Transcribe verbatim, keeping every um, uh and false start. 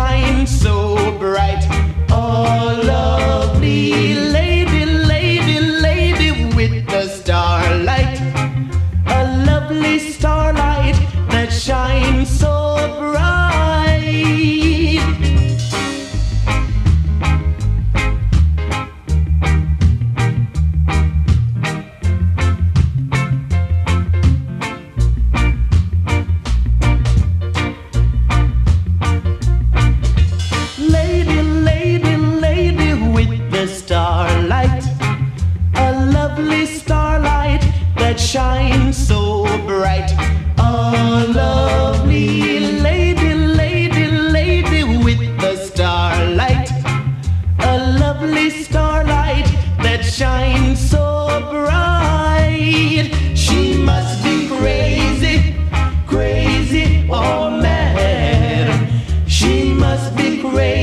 shines so bright. Oh, lovely lady, lady, lady with the starlight. A lovely starlight that shines so bright. Lady, lady, lady with the starlight. A lovely starlight that shines so bright. Oh, lovely lady, lady, lady with the starlight. A lovely starlight that shines so bright. She must be crazy, crazy or mad. She must be crazy.